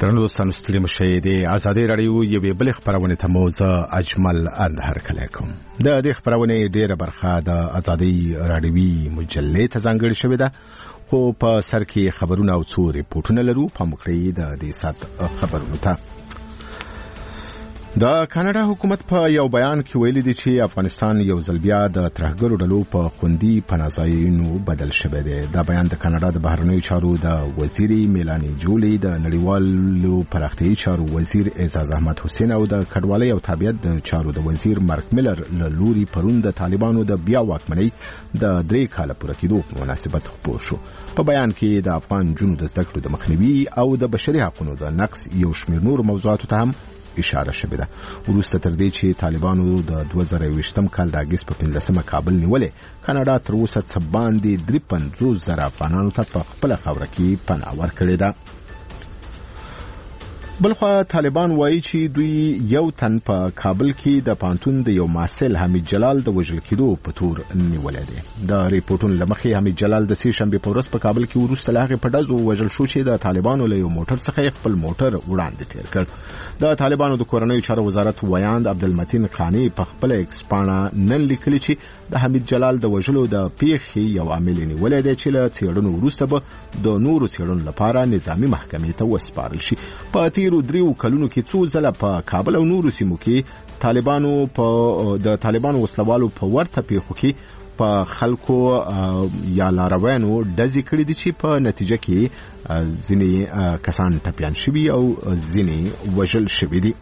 درنو دوستانو ستړي مشئ د ازادي رادیو یوې بلې خپرونې ته مو زه اجمل اندهر کلی کوم. د دې خپرونې ډېره برخه د ازادي رادیوي مجلې ته ځانګړې شوې ده، خو په سر کې خبرونه او څو ریپورټونه لرو. په مکړې د دې سات خبرونو ته د کاناډا حکومت په یو بیان کې ویلي دی چې افغانستان یو ځل بیا د ترهګرو ډلو په خوندي پناهځایونو بدل شوی دی. دا بیان د کاناډا د بهرنیو چارو د وزیري میلانی جولی، د نړیوالو پراختیایي چارو وزیر اعزاز احمد حسین او د کډوالۍ او تابعیت د چارو د وزیر مارک میلر له لوري پرون د طالبانو د بیا واکمنۍ د 3 کاله پوره کېدو په مناسبت خپور شو. په بیان کې د افغان جنونو د زده کړو د مخنیوي او د بشري حقوقو د نقض یو شمېر نور موضوعاتو ته هم اشاره شوې ده. وروسته تر دې چې طالبانو د 2020 کال د اگست په 15 کابل نیولې، کاناډا تر اوسه څه باندې 53,000 افغانانو ته په خپله خاوره کې پناه ورکړې ده. بلخوا طالبان وایي چې دوی یو تن په کابل کې د پانتون د یو محصل حمید جلال د وژل کېدو په تور نیولې دی. د ریپورټونو له مخې حمید جلال د 3 شنبې په ورځ په کابل کې وروسته له هغې په ډزو وژل شو چې د طالبانو له یو موټر څخه خپل موټر وړاندې تیر کړ. د طالبانو د کورنیو چارو وزارت ویاند عبدالمتین خانی په خپل ایکس پاڼه نن لیکلي چې د حمید جلال د وژلو د پیښې یو عامل نیولې دی چې له څېړنو وروسته به د نورو څېړنو لپاره نظامي محکمې ته وسپارل شي. په تیرو 3 کلونو کې څو ځله په کابل او نورو سیمو کې د طالبانو وسلوالو په ورته پیښو کې په خلکو یا لارویانو ډزې کړې دي چې په نتیجه کې ځینې کسان ټپیان شوي او ځینې وژل شوي دي.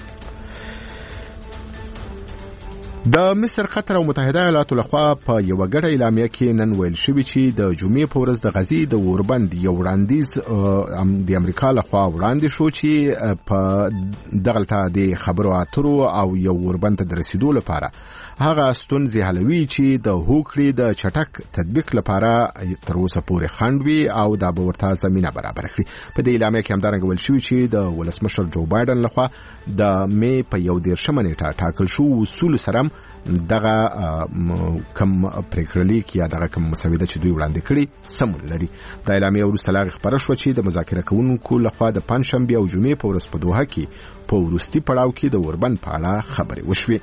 د مصر، قطر او متحده ایالاتو لخوا په یو ګډه اعلامیه کې نن ویل شوی چې د جمعې په ورځ د غزې د اوربند یو وړاندیز د امریکا لخوا وړاندې شو چې په دغلته د خبرو اترو او یو اوربند ته د رسیدو لپاره هغه ستونزې حلوي چې د هوکړې د چټک تطبیق لپاره تر اوسه پورې خنډ وي او دا به ورته زمینه برابره کړي. په دې اعلامیه کې همدارنګه ویل شوی چې د ولسمشر جو بایدن لخوا د مې په 11 نیټه ټاکل شو اصول سره دغه کم پریکړلیک یا دغه کم مسوده چې دوی وړاندې کړي سمون لري. د اعلامیه وروسته لا خبره شوه چې د مذاکره کوونکو لخوا د پنځشنبې او جمعې په ورځ په دوحه کې په وروستي پړاو کې د اوربند په اړه خبرې وشوې.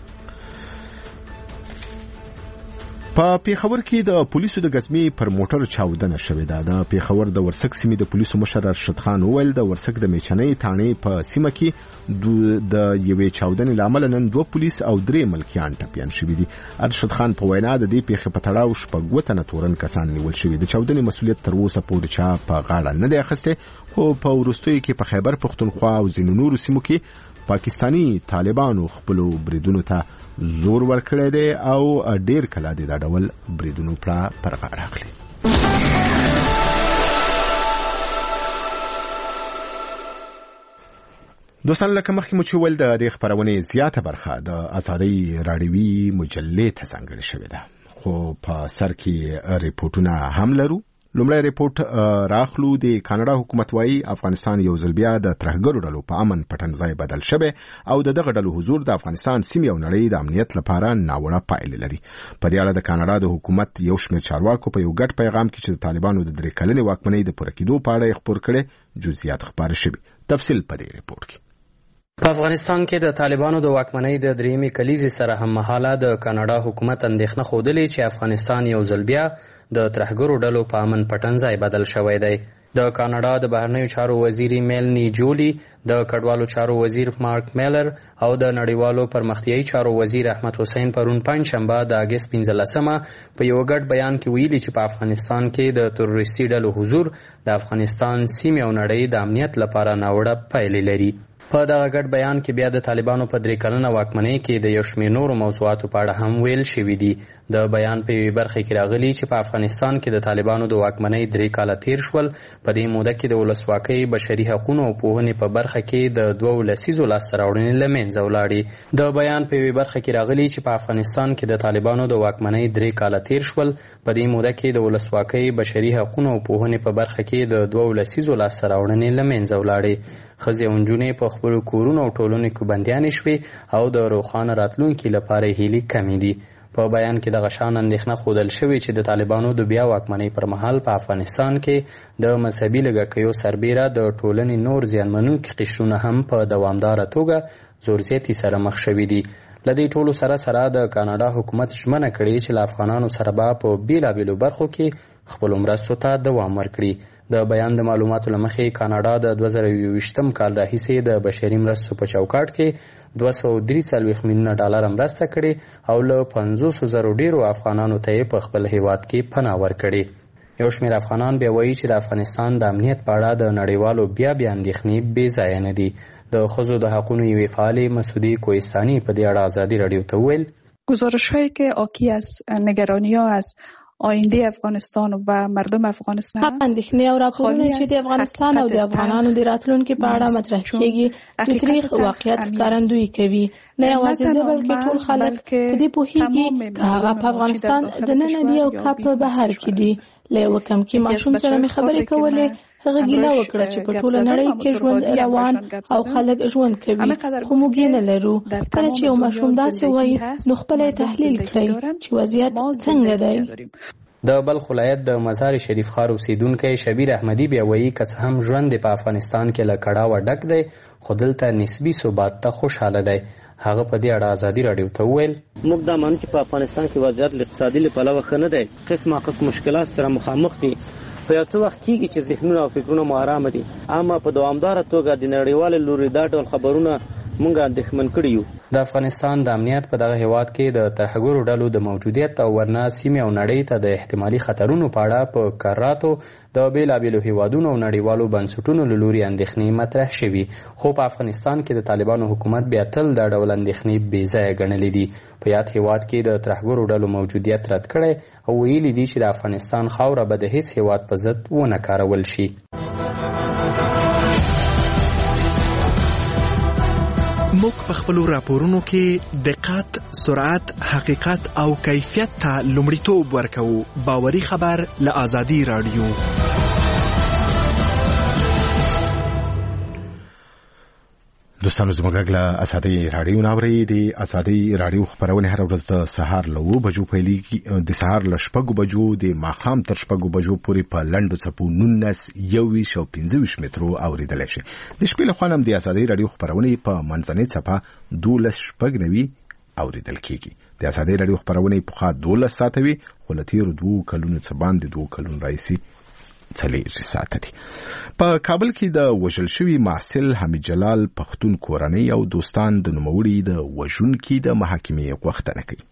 په پیښور کې د پولیسو د غزمې پر موټر چاودنه شوې ده. د پیښور د ورسک سیمې د پولیسو مشر ارشد خان وویل د ورسک د میچنۍ تانې په سیمه کې د یوې چاودنې له امله نن 2 پولیس او 3 ملکیان ټپیان شوي دي. ارشد خان په وینا د دې پیښې په تړاو 6 تنه تورن کسان نیول شوي. د چاودنې مسؤلیت تر اوسه پورې چا په غاړه نه دی اخیستی، خو په وروستیو کې په خیبر پښتونخوا او ځینو نورو سیمو کې پاکستانی طالبانو خپلو بریدونو ته زور ورکړی دی او ډیر کله د دا ډول بریدونو پر غاړه اخلي. دوستان، لکه مخکې مو چې ویل د دې خپرونې زیاته برخه د ازادي رادیوي مجلې ته ځانګړې شوې ده، خو په سر کې ریپورټونه هم لرو. لومړی ریپورټ راخلو. د کاناډا حکومت وايي افغانستان یو ځل بیا د ترهګرو ډلو په امن پټنځای بدل شوی او دغه ډلو حضور د افغانستان سیمې او نړۍ د امنیت لپاره ناوړه پایلې لري. په دې اړه د کاناډا د حکومت یو شمېر چارواکو په یو ګډ پیغام کې چې د طالبانو د 3 کلنې واکمنۍ د پوره کېدو په اړه خبر کړي جزئیات خبره شوي. تفصیل په دې ریپورټ کې. په افغانستان کې د طالبانو د واکمنۍ د 3مې کلیزې سره هم مهاله د کاناډا حکومت اندېښنه ښودلې چې افغانستان یو ځل بیا د ترهګرو ډلو په امن پټنځای بدل شوی دی. د کاناډا د بهرنیو چارو وزیري میلنی جولی، د کډوالو چارو وزیر مارک میلر او د نړیوالو پرمختیایي چارو وزیر احمد حسین پرون پنځشنبه د اگست 15 په یو ګډ بیان کې ویلي چې په افغانستان کې د تروریستي ډلو حضور د افغانستان سیمې او نړۍ د امنیت لپاره ناوړه پایلې لري. په دغه ګډ بیان کې بیا د طالبانو په 3 کلنه واکمنۍ کې د یو شمېر نورو موضوعاتو په اړه هم ویل شوي دي. د بیان په یوې برخه کې راغلي چې په افغانستان کې د طالبانو د واکمنۍ 3 کاله تیر شول. په دې موده کې د ولسواکۍ، بشري حقوقو او پوهنې په برخه کې د 2 لسیزو لاسته راوړنې له منځه ولاړې. د بیان په یوې برخه کې راغلي چې په افغانستان کې د طالبانو د واکمنۍ 3 کاله تیر شول. په دې موده کې د ولسواکۍ، بشري حقوقو او پوهنې په برخه کې د 2 لسیزو لاسته راوړنې له منځه ولاړې. ښځې او نجونې په خپلو کورونو او ټولنو کې بندیانې شوې او د روښانه راتلونکي لپاره هیلې کمې دي. په بیان کې دغه شان اندېښنه ښودل شوې چې د طالبانو د بیا واکمنۍ پر مهال په افغانستان کې د مذهبي لږکیو سربیره د ټولنې نور زیانمنونکي قشرونه هم په دوامداره توګه زورزیاتي سره مخ شوي دي. له دې ټولو سره د کاناډا حکومت ژمنه کړې چې له افغانانو سره به په بېلابېلو برخو کې خپلو مرستو ته دوام ورکړي. د بیان د معلوماتو له مخې کاناډا د 2021 کال راهیسې د بشري مرستو په چوکاټ کې $243 میلیونه مرسته کړې او له 500,000 ډیرو افغانانو ته یې په خپل هیواد کې پناه ورکړې. یو شمېر افغانان بیا وایي چې د افغانستان د امنیت په اړه د نړیوالو بیا اندېښنې بې ځایه نه دي. د ښځو د حقونو یوې فعالې مسعودی کوهستاني په دې اړه آزادي رادیو ته وویل گزارش‌هایی که حاکی از نگرانی‌ها از آینده افغانستان و مردم افغانستان هست اندېښنې او راپورونه چې د افغانستان او د افغانانو د راتلونکي په اړه مطرح کیږي د تاریخ واقعیت ښکارندویي کوي. نه یوازې زه بلکې ټول خلک په دې پوهیږي که هغه په افغانستان دننه دي او که په بهر کې دي. له یوه کمکي ماشوم سره مې خبرې کولې. هغه ګیله وکړه چې په ټوله نړۍ کې ژوند روان او خلک ژوند کوي خو موږ یې نه لرو. کله چې یو ماشوم داسې وایي نو خپل تحلیل کړئ چې وضعیت څنګه دی. د بلخ ولایت د مزار شریف ښار اوسیدونکی شبیر احمدي بیا وایي که څه هم ژوند په افغانستان کې له کړاوه ډک دی خو دلته نسبي ثبات ته خوشحاله دی. هغه په دې اړه آزادي رادیو ته وویل موږ دا مانو چې په افغانستان کې وضعیت اقتصادي له پلوه ښه نه دی. قسمه قسم مشکلات سره مخامخ دي. په یو څه وخت کېږي چې ذهنونه او فکرونه مو ارامه دي اما په دوامداره توګه د نړیوالو لوري دا ډول خبرونه موږ اندېښمن کړي یو. د افغانستان د امنیت په دغه هیواد کې د ترهګرو ډلو د موجودیت او ورنه سیمې او نړۍ ته د احتمالي خطرونو په اړه په کراتو د بېلابېلو هیوادونو او نړیوالو بنسټونو له لوري اندېښنې مطرح شوي خو په افغانستان کې د طالبانو حکومت بیا تل دا ډول اندېښنې بې ځایه ګڼلې دي. په یاد هیواد کې د ترهګرو ډلو موجودیت رد کړی او ویلي دي چې د افغانستان خاوره به د هیڅ هیواد په ضد ونه کارول شي. موږ په خپلو راپورونو کې دقت، سرعت، حقیقت او کیفیت ته لومړیتوب ورکوو. باوري خبر له آزادي رادیو. دوستانو زموږ غږ له آزادي رادیو نه اورئ. د آزادي رادیو خپرونې هره ورځ د سهار له 9 بجو پیلېږي. د سهار له 6 بجو د ماښام تر 6 بجو پورې په لنډو څپو 19 21 او 25 مترو اوریدلی شي. د شپې له خوا هم د آزادي رادیو خپرونې په منځنۍ څپه 12 اوریدل کېږي. د آزادي رادیو خپرونې پخوا 12 ساعته وي خو له تېرو 2 کلونو څخه باندې 2 کلونو راهیسې 4 ساعته دي. په کابل کې د وژل شوي محصل حمید جلال پښتون کورنۍ او دوستان د نوموړي د وژونکي د محاکمې غوښتنه کوي.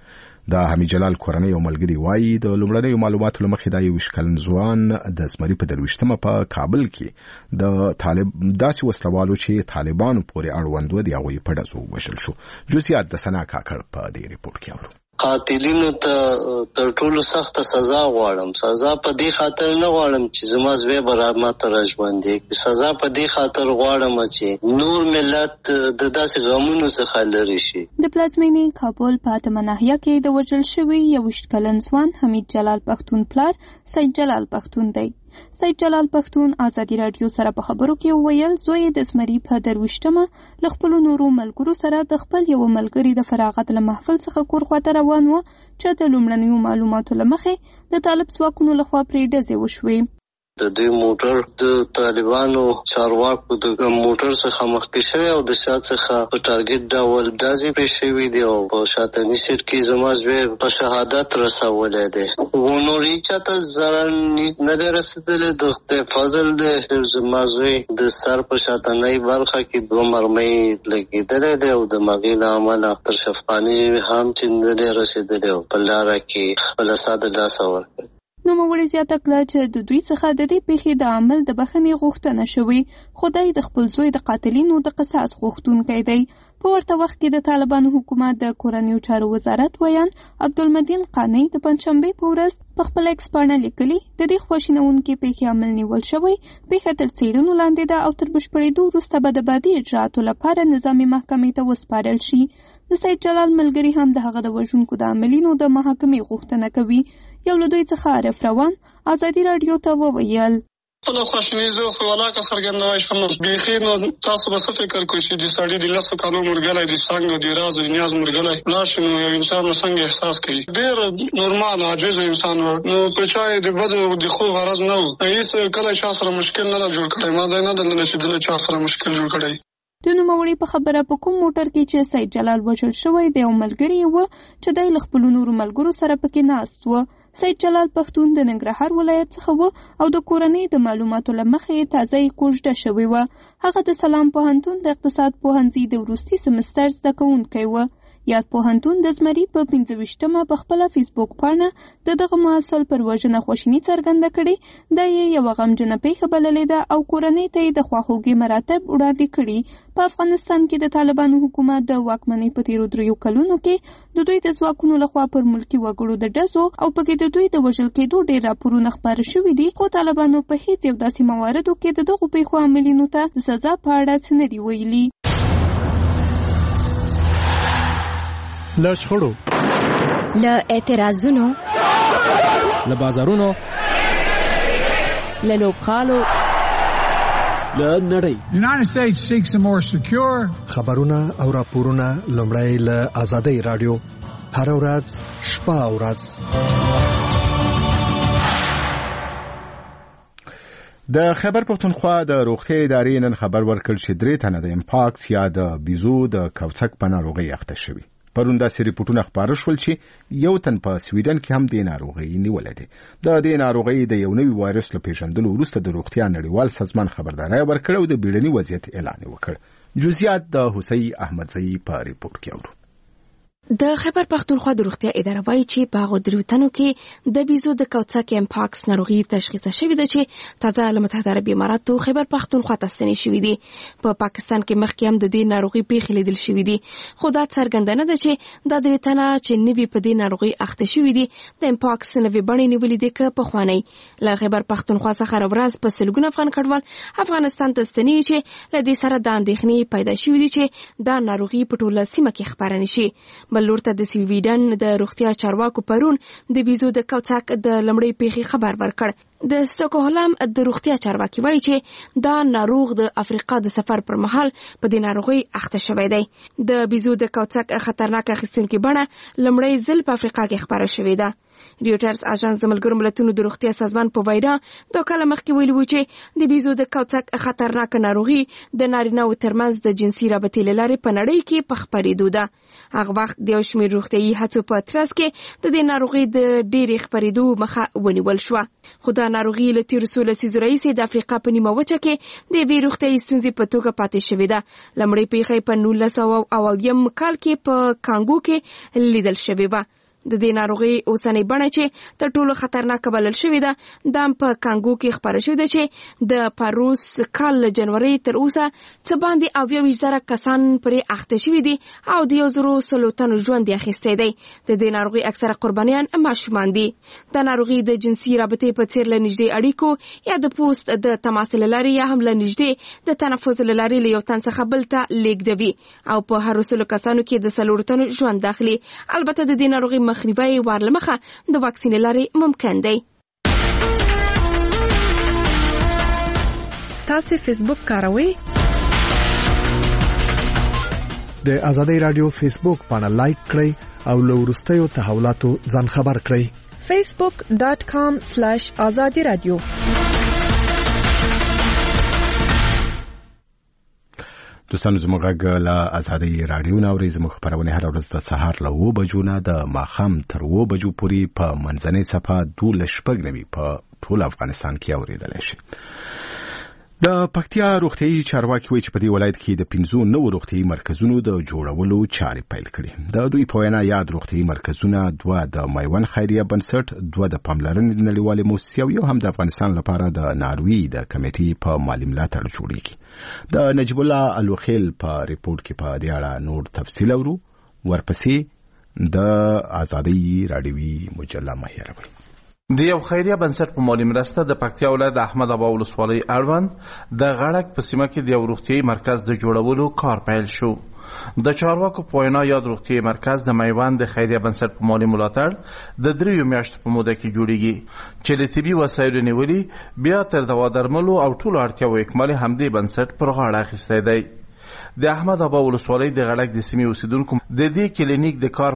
د حمید جلال کورنۍ او ملګري وایي د لومړنیو معلوماتو له مخې دا 21 کلن ځوان د زمري په 23مه په کابل کې د داسې وسلوالو چې طالبانو پورې اړوند و د هغوی په ډزو وژل شو. جزئیات د ثنا کاکړ په دې ریپورټ کې اورو. قاتلینو ته تر ټولو سخته سزا غواړم. سزا په دې خاطر نه غواړم چې زما زوی به ماته را ژوندی. سزا په دې خاطر غواړم چې نور ملت د داسې غمونو څخه لرې شي. د پلازمینې کابل په اتمه ناحیه کې د وژل شوي 21 کلن ځوان حمید جلال پښتون پلار سید جلال پښتون دی. سید جلال پښتون آزادي رادیو سره په خبرو کې وویل زوی د زمري په 23مه له خپلو نورو ملګرو سره د خپل یو ملګري د فراغت له محفل څخه کور خواته روان و چې د لومړنیو معلوماتو له مخې د طالب ځواکونو لخوا پرې ډزې وشوې. د دوی موټر د طالبانو چارواکو د موټر څخه مخکې شوی او د شا څخه په ټارګټ ډول ډزې پرې شوي دي او په شاتني سیټ کې زما زوی په شهادت رسولی دی. نور هېچاته ضرر نه دی رسېدلی. د خدای فضل دی. زما زوی د سر په شاتنۍ برخه کې 2 مرمۍ لګېدلی دی او د هغې له امله تر شفخاني هم چې نه دی رسېدلی او په لاره کې خپله ساه د لاسه ورکړه. نوموړي زیاته کړه چې د دوی څخه د دې پیښې د عمل د بخښنې غوښتنه شوې خو دی د خپل زوی د قاتلینو د قصاص غوښتونکی دی. په ورته وخت کې د طالبانو حکومت د کورنیو چارو وزارت ویان عبدالمدین قانی د پنجشنبې په ورځ په خپل ایکس پاڼه لیکلي د دې خواشینونکې پیښې عمل نیول شوی پیښه تر څېړنو لاندې ده او تر بشپړېدو وروسته به د بعدي اجرااتو لپاره نظامي محکمې ته وسپارل شي. د سید جلال ملګري هم د هغه د وژونکو د عاملینو د محاکمې غوښتنه کوي. یو له دوی څخه عارف روان آزادي رادیو ته وویل خپل خواشینی زه خو ولاکه څرګندوي شم بیخي نو تاسو به څه فکر کوئ چې د سړي د 10 کالو مرګلای د څنګه د راز د نیاز مرګلای لاش نو یو انسان څنګه احساس کوي ډېر نورمال عاجز انسان و نو په چای د بد د خو غرض نه و هیڅ کله چا سره مشکل نه جوړ کړی ما دا نه د نشیدل چا سره مشکل جوړ کړی. د نوموړي په خبره په کوم موټر کې چې سید جلال وژل شوی د یو ملګری و چې د خپل نورو ملګرو سره پکې ناست و. سید جلال پښتون د ننګرهار ولایت څخه و او د کورنۍ د معلوماتو له مخې تازه کوژده شوی و. هغه د سلام پوهنتون د اقتصاد پوهنځي د وروستي سمستر زده کوونکی و. یاد پوهنتون د زمري په 25مه په خپل فیسبوک پاڼه دغه محصل پر وژنه خوشنی څرګنده کړي. دا یو غمجنه پیښه بللې ده او کورنۍ ته د خواخوږي مراتب وړاندې کړي. په افغانستان کې د طالبانو حکومت د واکمنۍ په تیرو 3 کلونو کې د دوی د ځواکونو لخوا پر ملکی وګړو د ډزو او پکې د دوی د وژل کېدو ډېر راپورونه خپاره شوي دي، خو طالبانو په هیڅ یو داسې مواردو کې د دغو پیښو عاملینو ته د سزا په اړه څه نه دي ویلي. له شخړو، له اعتراضونو، له بازارونو، له لوبغالو، له نړۍ. United States seeks a more secure. خبرونه او راپورونه لومړی له آزادۍ رادیو هر ورځ شپه او ورځ. د خیبر پښتونخوا د روغتیا ادارې نن خبر ورکړ چې 3 تنه د امپاکس یا د بیزو د کوڅک په ناروغۍ اخته شوي. پرون داسې ریپورټونه خپاره شول چې یو تن په سویډن کې هم د ناروغۍ نیولې ده. د دې ناروغۍ د یو نوي وایرس له پیژندلو وروسته د روغتیا نړیوال سازمان خبرداري ورکړه او د بیړني وضعیت اعلان وکړ. جزئیات د حسین احمدزئی په ریپورت کې اورو. د خیبر پښتونخوا د روغتیا اداره وایي چې په هغو 3 تنو کې د بیزو د کوڅک امپاکس ناروغي تشخیص شوې ده چې تازه له متحده عربي اماراتو خیبر پښتونخوا ته ستنې شوې دي. په پاکستان کې مخکې هم د دې ناروغي پیښې لیدل شوې دي، خو دا څرګنده ده چې دا 3 تنه چې نوي په دې ناروغي اخته شوي دي د امپاکس نوي بڼې نیولې دي که پخوانۍ. له خیبر پښتونخوا څخه ورځ په سلګونه افغان کډوال افغانستان ته ستنې چې له دې سره د اندېښنې پیدا شوې دي چې دا ناروغي په ټوله سیمه کې خپاره نشي. بل لور ته د سویډن د روغتیا چارواکو پرون د بیزو د کوڅک د لمړۍ پیښې خبر ورکړ. د سټاکهولم د روغتیا چارواکي وایي چې دا ناروغ د افریقا د سفر پر مهال په دې ناروغۍ اخته شوی دی. د بیزو د کوڅک خطرناک اخیستونکي بڼه لمړی ځل په افریقا کې خپاره شوې ده. ریوټرز اژانس د ملګرو ملتونو د روغتیا سازمان په وینا 2 کاله مخکې ویلي و چې د بیزو د کوڅک خطرناک ناروغي د نارینه‌و ترمنځ د جنسي رابطې له لارې په نړۍ کې په خپرېدو ده. هغه وخت د یو شمېر روغتیایي هڅو په ترڅ کې د دې ناروغۍ د ډېرې خپرېدو مخه ونیول شوه، خو دا ناروغي له تېرو 16 لسیزو راهیسې د افریقا په نیمه وچه کې د یوې روغتیایي ستونزې په توګه پاتې شوې ده. لمړۍ پیښه په 1980 کال کې په کانګو کې لیدل شوې وه. د دې ناروغي اوسنۍ بڼه چې تر ټولو خطرناکه بلل شوې ده دا په کانګو کې خپره شوې ده چې د پاروس کال له جنورۍ تر اوسه څه باندې 28,000 کسان پرې اخته شوي دي او د 1,100 تنو ژوند یې اخیستی دی. د دې ناروغي اکثره قربانیان ماشومان دي. دا ناروغي د جنسي رابطې په څیر له نږدې اړیکو یا د پوست د تماس له لارې یا هم له نږدې د تنفس له لارې له یو تن څخه بل ته لیږدوي او په هر 100 کسانو کې د 4 تنو ژوند داخلي. البته د دې ناروغي مخنیوی ورلمخه د واکسین لارې ممکن دی. تاسو فیسبوک کاروئ؟ د آزادۍ رادیو فیسبوک باندې لایک کړئ او له وروستیو تحولاتو ځان خبر کړئ. facebook.com/azadi radio. دوستانو زموږ غږ له آزادۍ رادیو نه اورئ. زموږ خپرونه هر ورځ د سهار له 9 بجو نه د ماښام تر 9 بجو پورې په منځنۍ صفحه 12:09 په ټول افغانستان کې اورېدلی شي. د پکتیا روغتیایي چارواکي وایي چې په دې ولایت کې د 15 نوو روغتیایي مرکزونو د جوړولو چارې پیل کړي. د دوی په وینا یاد روغتیایي مرکزونه 2 د میوند خیریه بنسټ، 2 د پاملرنې نړیوالې موسسې او یو هم د افغانستان لپاره د ناروی د کمیټې په مالي ملاتړ جوړیږي. د نجیب الله الوخیل په ریپورت کې په دې اړه نور تفصیل اورو. ورپسې د آزادۍ رادیوي مجله مهیروي. د یو خیریه بنسټ په مالي مرسته د پکتیا ولایت د احمد ابا ولسوالۍ اړوند د غړک په سیمه کې د یو روغتیايي مرکز د جوړولو کار پیل شو. د چارواکو په وینا یاد روغتیايي مرکز د میوند د خیریه بنسټ په مالي ملاتړ د 3 میاشتو په موده کې جوړیږي چې له طبي وسایلو نیولي بیا تر دوا درملو او ټولو اړتیاوو اکمال همدې بنسټ پر غاړه اخیستی دی. د احمد ابا ولسوالۍ د غړک د سیمې اوسیدونکو د دې کلینیک د کار